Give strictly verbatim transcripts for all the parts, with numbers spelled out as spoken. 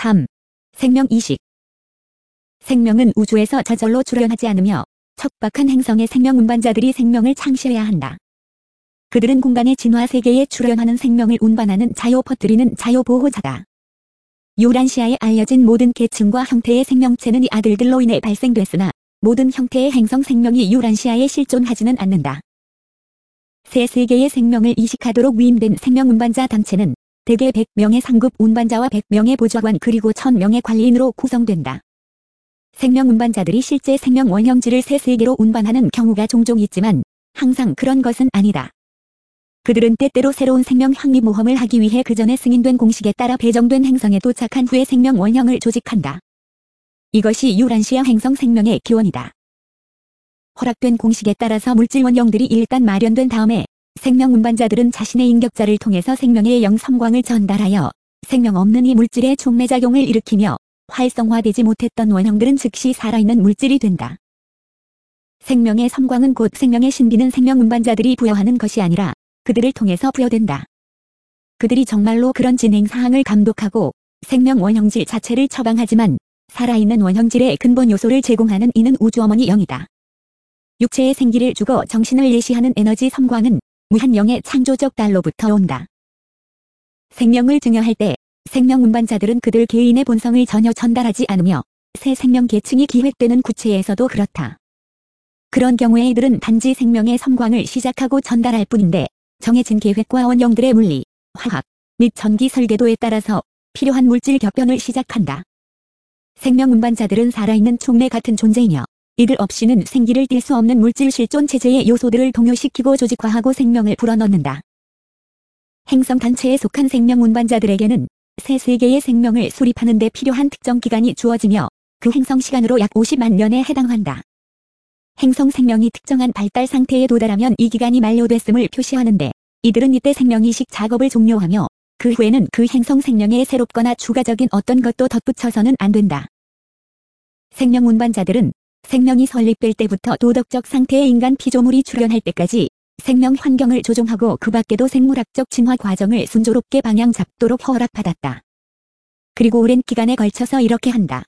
삼. 생명 이식. 생명은 우주에서 저절로 출현하지 않으며 척박한 행성의 생명 운반자들이 생명을 창시해야 한다. 그들은 공간의 진화 세계에 출현하는 생명을 운반하는 자요 퍼뜨리는 자요 보호자다. 유란시아에 알려진 모든 계층과 형태의 생명체는 이 아들들로 인해 발생됐으나 모든 형태의 행성 생명이 유란시아에 실존하지는 않는다. 새 세계의 생명을 이식하도록 위임된 생명 운반자 단체는 대개 백 명의 상급 운반자와 백 명의 보좌관 그리고 천 명의 관리인으로 구성된다. 생명 운반자들이 실제 생명 원형질을 새 세계로 운반하는 경우가 종종 있지만 항상 그런 것은 아니다. 그들은 때때로 새로운 생명 확립 모험을 하기 위해 그 전에 승인된 공식에 따라 배정된 행성에 도착한 후에 생명 원형을 조직한다. 이것이 유란시아 행성 생명의 기원이다. 허락된 공식에 따라서 물질 원형들이 일단 마련된 다음에 생명 운반자들은 자신의 인격자를 통해서 생명의 영 섬광을 전달하여 생명 없는 이 물질의 촉매작용을 일으키며 활성화되지 못했던 원형들은 즉시 살아있는 물질이 된다. 생명의 섬광은 곧 생명의 신비는 생명 운반자들이 부여하는 것이 아니라 그들을 통해서 부여된다. 그들이 정말로 그런 진행 사항을 감독하고 생명 원형질 자체를 처방하지만 살아있는 원형질의 근본 요소를 제공하는 이는 우주어머니 영이다. 육체의 생기를 주고 정신을 예시하는 에너지 섬광은 무한영의 창조적 달로부터 온다. 생명을 증여할 때 생명 운반자들은 그들 개인의 본성을 전혀 전달하지 않으며 새 생명 계층이 기획되는 구체에서도 그렇다. 그런 경우에 이들은 단지 생명의 섬광을 시작하고 전달할 뿐인데 정해진 계획과 원형들의 물리, 화학, 및 전기 설계도에 따라서 필요한 물질 격변을 시작한다. 생명 운반자들은 살아있는 촉매 같은 존재이며 이들 없이는 생기를 띨 수 없는 물질 실존 체제의 요소들을 동요시키고 조직화하고 생명을 불어넣는다. 행성 단체에 속한 생명 운반자들에게는 새 세계의 생명을 수립하는 데 필요한 특정 기간이 주어지며 그 행성 시간으로 약 오십만 년에 해당한다. 행성 생명이 특정한 발달 상태에 도달하면 이 기간이 만료됐음을 표시하는데 이들은 이때 생명 이식 작업을 종료하며 그 후에는 그 행성 생명에 새롭거나 추가적인 어떤 것도 덧붙여서는 안 된다. 생명 운반자들은 생명이 설립될 때부터 도덕적 상태의 인간 피조물이 출현할 때까지 생명 환경을 조종하고 그 밖에도 생물학적 진화 과정을 순조롭게 방향 잡도록 허락받았다. 그리고 오랜 기간에 걸쳐서 이렇게 한다.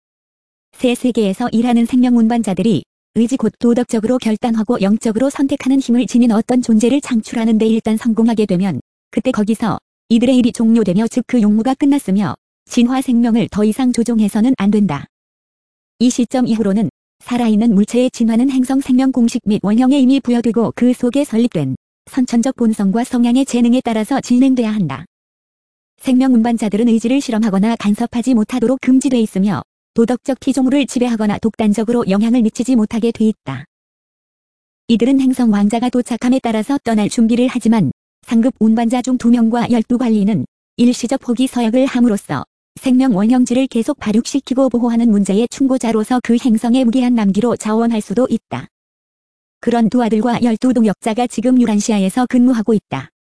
새 세계에서 일하는 생명 운반자들이 의지 곧 도덕적으로 결단하고 영적으로 선택하는 힘을 지닌 어떤 존재를 창출하는 데 일단 성공하게 되면 그때 거기서 이들의 일이 종료되며 즉 그 용무가 끝났으며 진화 생명을 더 이상 조종해서는 안 된다. 이 시점 이후로는 살아있는 물체의 진화는 행성 생명 공식 및 원형에 이미 부여되고 그 속에 설립된 선천적 본성과 성향의 재능에 따라서 진행돼야 한다. 생명 운반자들은 의지를 실험하거나 간섭하지 못하도록 금지돼 있으며 도덕적 피조물을 지배하거나 독단적으로 영향을 미치지 못하게 돼 있다. 이들은 행성 왕자가 도착함에 따라서 떠날 준비를 하지만 상급 운반자 중 두 명과 열두 관리는 일시적 포기 서약을 함으로써 생명 원형질을 계속 발육시키고 보호하는 문제의 충고자로서 그 행성에 무기한 남기로 자원할 수도 있다. 그런 두 아들과 열두 동역자가 지금 유란시아에서 근무하고 있다.